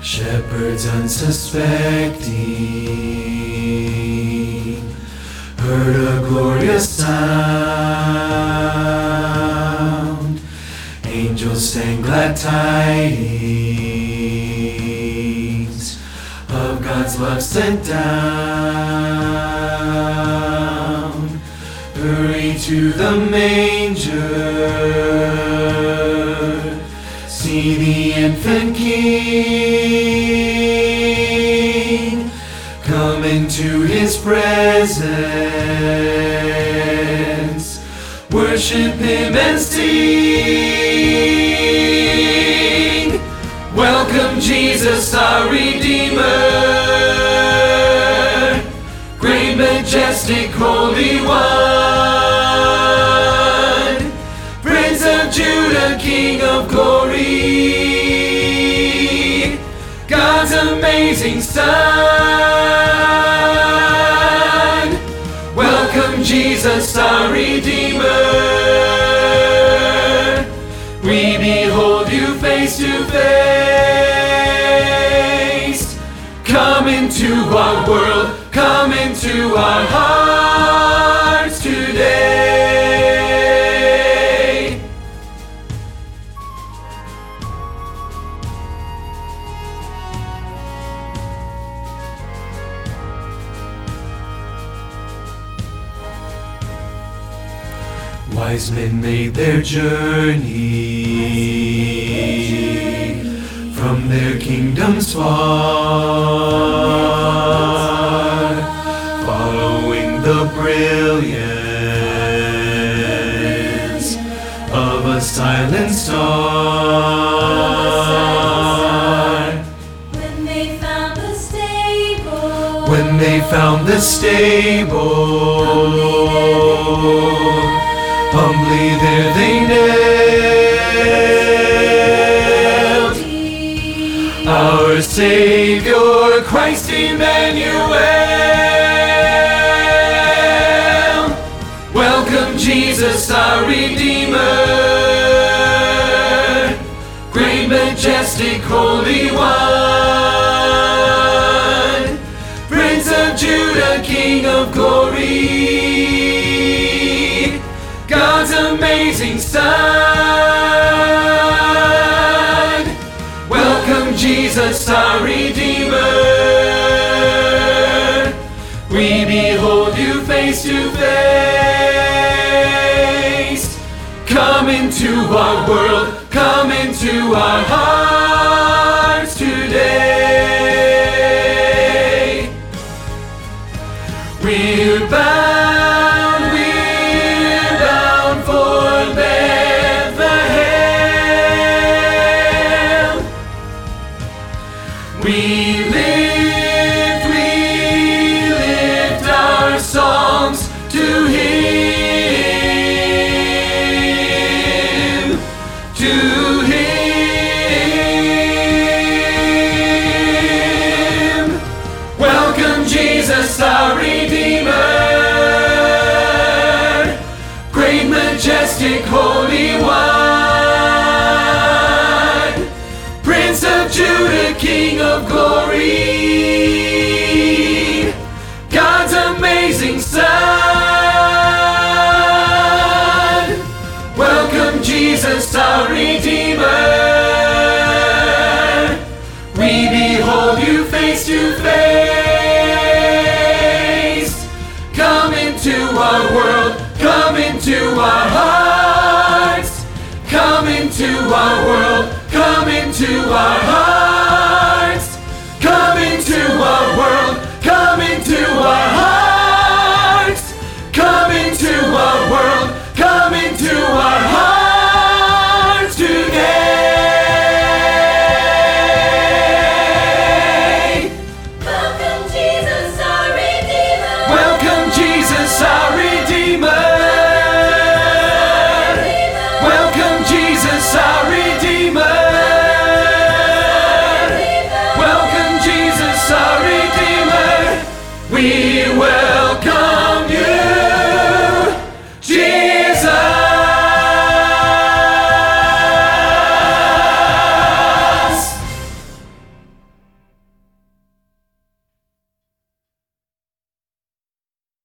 Shepherds unsuspecting heard a glorious sound. Angels sang glad tidings of God's love sent down. Hurry to the manger, see the infant King, come into his presence, worship him and sing. Welcome Jesus our Redeemer, great, majestic, Holy One, Prince of Judah, King of glory, God's amazing Son. Welcome Jesus our Redeemer, we behold you face to face. Come into our world, come into our hearts today. Wise men made their journey from their kingdoms far, following the brilliance of a silent star. When they found the stable, When they found the stable, humbly there they knelt. Our Savior, Christ Emmanuel. Welcome Jesus our Redeemer, great, majestic, Holy One, Prince of Judah, King of glory, God's amazing Son. Welcome Jesus our Redeemer, we behold you face to face. Come into our world, come into our hearts today. We're bound for Bethlehem. We lift our songs to Him, to Him. Welcome Jesus our Redeemer, great, majestic, Holy One, Prince of Judah, King of glory, God's amazing Son. Welcome Jesus our Redeemer, we behold you face to face. Come into our world, come into our hearts, come into our world, come into our hearts.